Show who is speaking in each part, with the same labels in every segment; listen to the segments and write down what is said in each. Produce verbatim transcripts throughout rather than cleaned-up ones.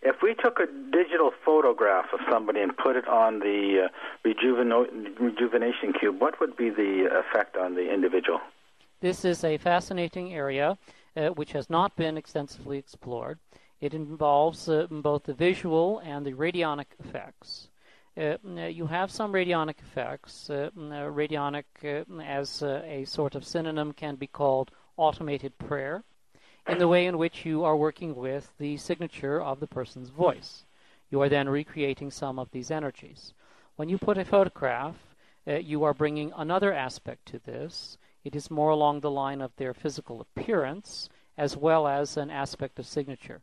Speaker 1: If we took a digital photograph of somebody and put it on the uh, rejuveno- rejuvenation cube, what would be the effect on the individual?
Speaker 2: This is a fascinating area uh, which has not been extensively explored. It involves uh, both the visual and the radionic effects. Uh, you have some radionic effects. Uh, radionic, uh, as uh, a sort of synonym, can be called automated prayer, in the way in which you are working with the signature of the person's voice. You are then recreating some of these energies. When you put a photograph, uh, you are bringing another aspect to this. It is more along the line of their physical appearance, as well as an aspect of signature.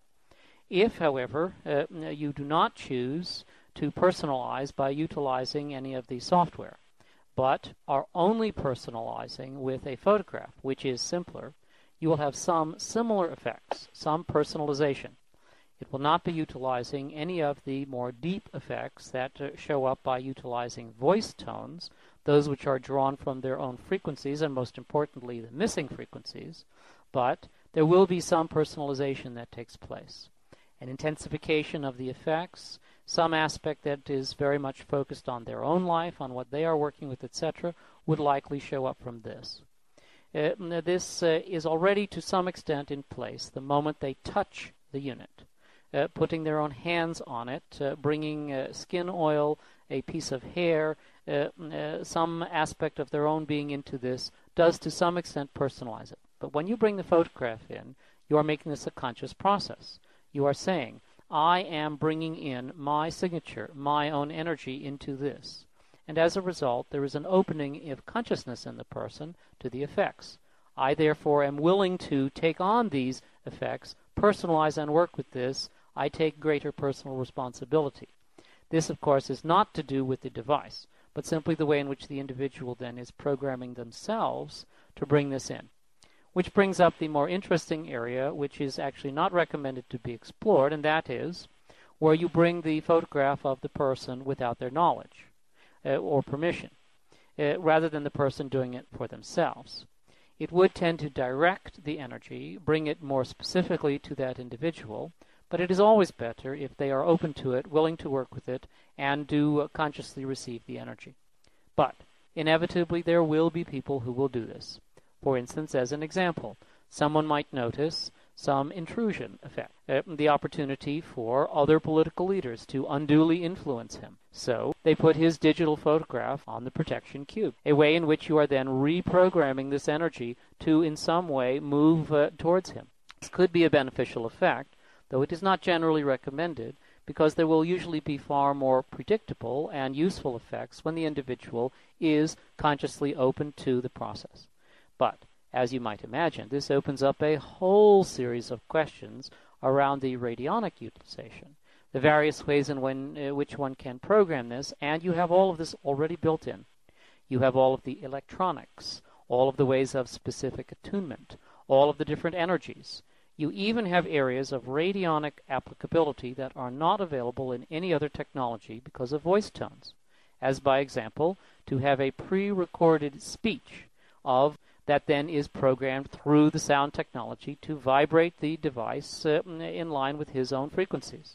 Speaker 2: If, however, uh, you do not choose to personalize by utilizing any of the software, but are only personalizing with a photograph, which is simpler, you will have some similar effects, some personalization. It will not be utilizing any of the more deep effects that uh, show up by utilizing voice tones, those which are drawn from their own frequencies, and most importantly, the missing frequencies, but there will be some personalization that takes place. An intensification of the effects, some aspect that is very much focused on their own life, on what they are working with, et cetera, would likely show up from this. Uh, this uh, is already to some extent in place the moment they touch the unit, uh, putting their own hands on it, uh, bringing uh, skin oil, a piece of hair, uh, uh, some aspect of their own being into this does to some extent personalize it. But when you bring the photograph in, you are making this a conscious process. You are saying, I am bringing in my signature, my own energy into this. And as a result, there is an opening of consciousness in the person to the effects. I, therefore, am willing to take on these effects, personalize and work with this. I take greater personal responsibility. This, of course, is not to do with the device, but simply the way in which the individual then is programming themselves to bring this in. Which brings up the more interesting area, which is actually not recommended to be explored, and that is where you bring the photograph of the person without their knowledge uh, or permission, uh, rather than the person doing it for themselves. It would tend to direct the energy, bring it more specifically to that individual, but it is always better if they are open to it, willing to work with it, and do uh, consciously receive the energy. But inevitably there will be people who will do this. For instance, as an example, someone might notice some intrusion effect, uh, the opportunity for other political leaders to unduly influence him. So they put his digital photograph on the protection cube, a way in which you are then reprogramming this energy to in some way move uh, towards him. This could be a beneficial effect, though it is not generally recommended, because there will usually be far more predictable and useful effects when the individual is consciously open to the process. But, as you might imagine, this opens up a whole series of questions around the radionic utilization, the various ways in when, uh, which one can program this, and you have all of this already built in. You have all of the electronics, all of the ways of specific attunement, all of the different energies. You even have areas of radionic applicability that are not available in any other technology because of voice tones, as by example, to have a pre-recorded speech of that then is programmed through the sound technology to vibrate the device uh, in line with his own frequencies.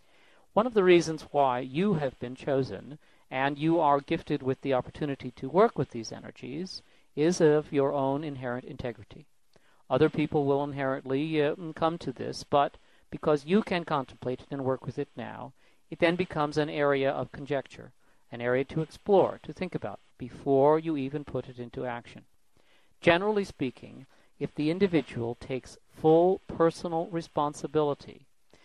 Speaker 2: One of the reasons why you have been chosen and you are gifted with the opportunity to work with these energies is of your own inherent integrity. Other people will inherently uh, come to this, but because you can contemplate it and work with it now, it then becomes an area of conjecture, an area to explore, to think about, before you even put it into action. Generally speaking, if the individual takes full personal responsibility,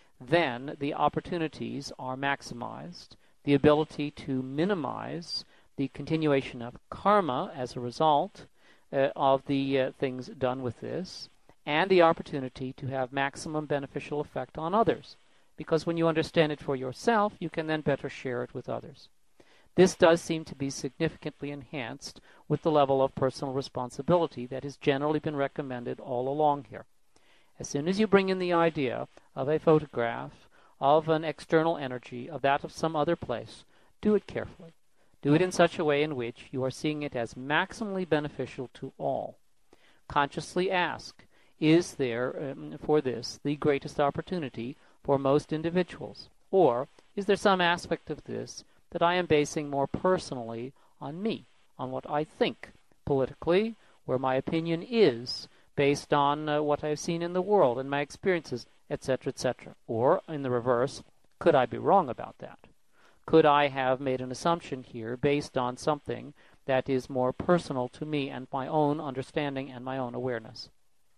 Speaker 2: then the opportunities are maximized, the ability to minimize the continuation of karma as a result uh, of the uh, things done with this, and the opportunity to have maximum beneficial effect on others. Because when you understand it for yourself, you can then better share it with others. This does seem to be significantly enhanced with the level of personal responsibility that has generally been recommended all along here. As soon as you bring in the idea of a photograph, of an external energy, of that of some other place, do it carefully. Do it in such a way in which you are seeing it as maximally beneficial to all. Consciously ask, is there um, for this the greatest opportunity for most individuals? Or is there some aspect of this that I am basing more personally on me, on what I think politically, where my opinion is based on uh, what I've seen in the world and my experiences, et cetera, et cetera? Or, in the reverse, could I be wrong about that? Could I have made an assumption here based on something that is more personal to me and my own understanding and my own awareness?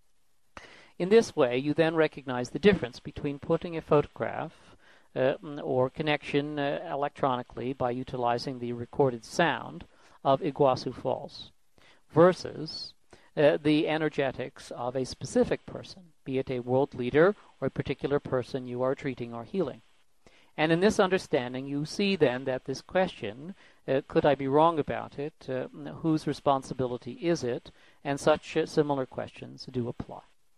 Speaker 2: In this way, you then recognize the difference between putting a photograph uh, or connection uh, electronically by utilizing the recorded sound of Iguazu Falls versus uh, the energetics of a specific person, be it a world leader or a particular person you are treating or healing. And in this understanding, you see then that this question, uh, could I be wrong about it, uh, whose responsibility is it, and such uh, similar questions do apply.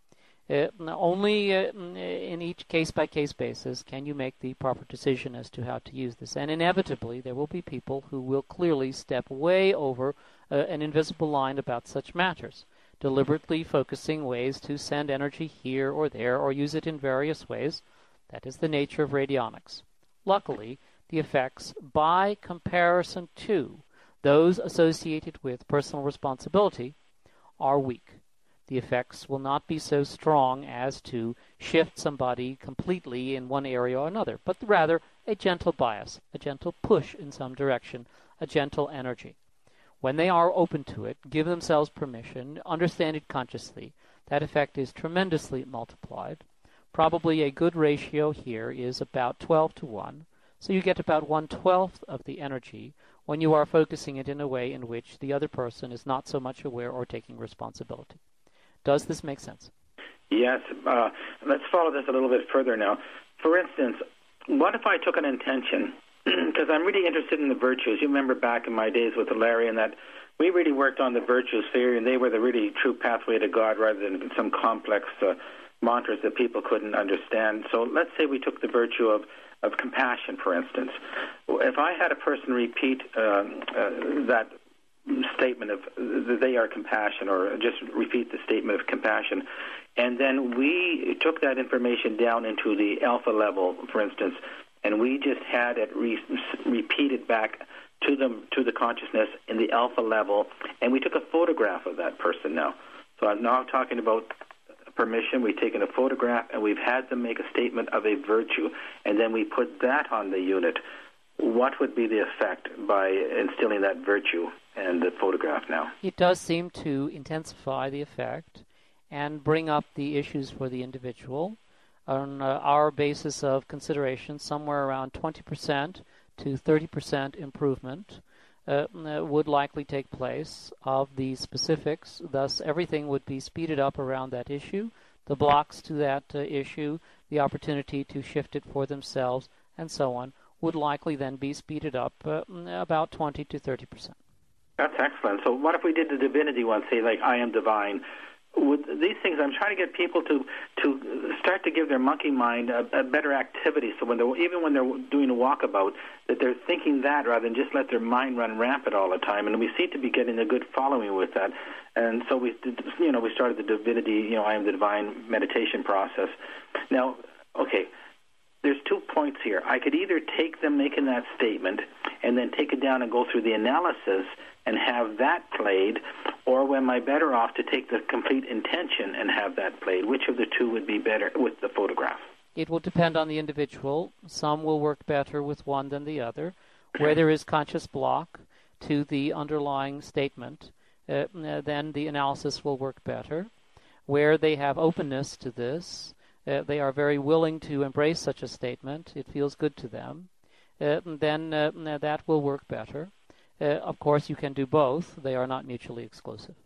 Speaker 2: Uh, only uh, in each case-by-case basis can you make the proper decision as to how to use this. And inevitably, there will be people who will clearly step way over uh, an invisible line about such matters, deliberately focusing ways to send energy here or there or use it in various ways. That is the nature of radionics. Luckily, the effects, by comparison to those associated with personal responsibility, are weak. The effects will not be so strong as to shift somebody completely in one area or another, but rather a gentle bias, a gentle push in some direction, a gentle energy. When they are open to it, give themselves permission, understand it consciously, that effect is tremendously multiplied. Probably a good ratio here is about twelve to one, so you get about one-twelfth of the energy when you are focusing it in a way in which the other person is not so much aware or taking responsibility. Does this make sense?
Speaker 1: Yes. Uh, let's follow this a little bit further now. For instance, what if I took an intention? Because I'm really interested in the virtues. You remember back in my days with Larry and that we really worked on the virtues theory, and they were the really true pathway to God rather than some complex uh, mantras that people couldn't understand. So let's say we took the virtue of, of compassion, for instance. If I had a person repeat uh, uh, that statement of that they are compassion, or just repeat the statement of compassion, and then we took that information down into the alpha level, for instance, and we just had it re- repeated back to them, to the consciousness in the alpha level, and we took a photograph of that person now. So I'm now talking about permission. We've taken a photograph and we've had them make a statement of a virtue, and then we put that on the unit. What would be the effect by instilling that virtue and the photograph now?
Speaker 2: It does seem to intensify the effect and bring up the issues for the individual. On uh, our basis of consideration, somewhere around twenty percent to thirty percent improvement uh, would likely take place of the specifics. Thus, everything would be speeded up around that issue, the blocks to that uh, issue, the opportunity to shift it for themselves, and so on, would likely then be speeded up uh, about twenty to thirty percent.
Speaker 1: That's excellent. So what if we did the divinity one, say like I am divine? With these things, I'm trying to get people to, to start to give their monkey mind a, a better activity. So when they're, even when they're doing a walkabout, that they're thinking that rather than just let their mind run rampant all the time. And we seem to be getting a good following with that. And so we, you know, we started the divinity, you know, I am the divine meditation process. Now, okay, there's two points here. I could either take them making that statement and then take it down and go through the analysis and have that played, or am I better off to take the complete intention and have that played? Which of the two would be better with the photograph?
Speaker 2: It will depend on the individual. Some will work better with one than the other. Where there is conscious block to the underlying statement, uh, then the analysis will work better. Where they have openness to this, uh, they are very willing to embrace such a statement, it feels good to them, uh, then uh, that will work better. Uh, of course, you can do both. They are not mutually exclusive.